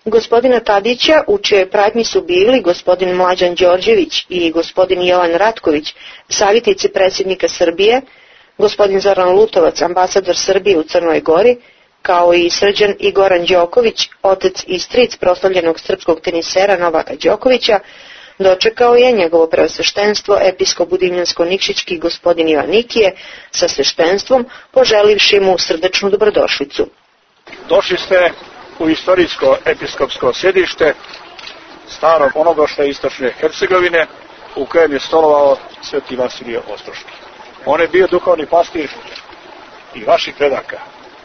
Gospodina Tadića, u čijoj pratnji su bili gospodin Mlađan Đorđević i gospodin Jovan Ratković, savjetnici predsjednika Srbije, gospodin Zoran Lutovac, ambasador Srbije u Crnoj Gori, kao i Srđan i Goran Đoković, otac i stric proslavljenog srpskog tenisera Novaka Đokovića, dočekao je njegovo preosveštenstvo episkop Budimljansko-Nikšićki gospodin Ivan Nikije sa sveštenstvom, poželivši mu srdečnu dobrodošlicu. Došli ste u istorijsko episkopsko sjedište starog onoga što je istočne Hercegovine, u kojem je stolovao sveti Vasilije Ostroški. On je bio duhovni pastir i vaših predaka.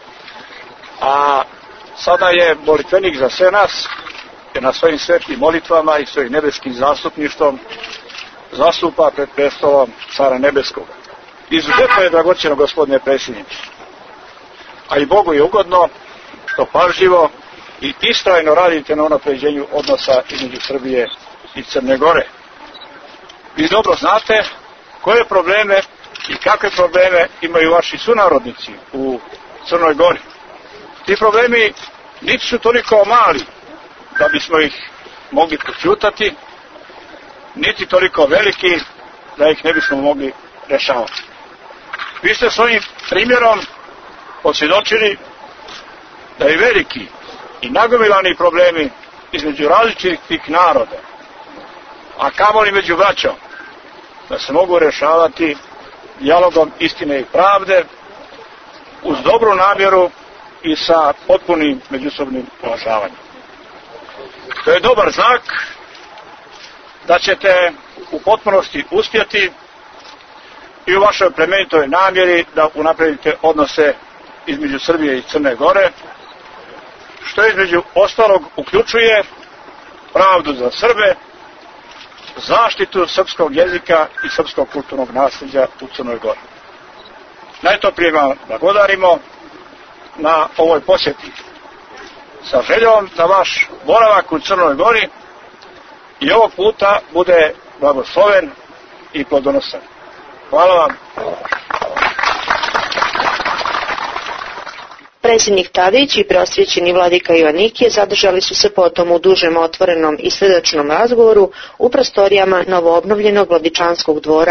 A sada je molitvenik za sve nas, jer na svojim svetim molitvama i svojim nebeskim zastupništvom zastupa pred prestolom Cara Nebeskog. Izuzetno je dragocjeno, gospodine predsjedniče, a i Bogu je ugodno što pažljivo i istrajno radite na unapređenju odnosa između Srbije i Crne Gore. Vi dobro znate koje probleme i kakve probleme imaju vaši sunarodnici u Crnoj Gori. Ti problemi niti su toliko mali da bismo ih mogli počutati, niti toliko veliki da ih ne bismo mogli rešavati. Vi ste svojim primjerom posvjedočili da i veliki i nagomilani problemi između različitih naroda, a kamoli među braćom, da se mogu rešavati dijalogom istine i pravde, uz dobru namjeru i sa potpunim međusobnim uvažavanjem. To je dobar znak da ćete u potpunosti uspjeti i u vašoj plemenitoj namjeri da unapredite odnose između Srbije i Crne Gore, što između ostalog uključuje pravdu za Srbe, zaštitu srpskog jezika i srpskog kulturnog nasljeđa u Crnoj Gori. Najtoplije vam blagodarimo na ovoj posjeti, sa željom da vaš boravak u Crnoj Gori i ovog puta bude blagosloven i plodonosan. Hvala vam. Predsjednik Tadić i preosvećeni vladika Ivan Nikije zadržali su se potom u dužem, otvorenom i srdačnom razgovoru u prostorijama novoobnovljenog Vladičanskog dvora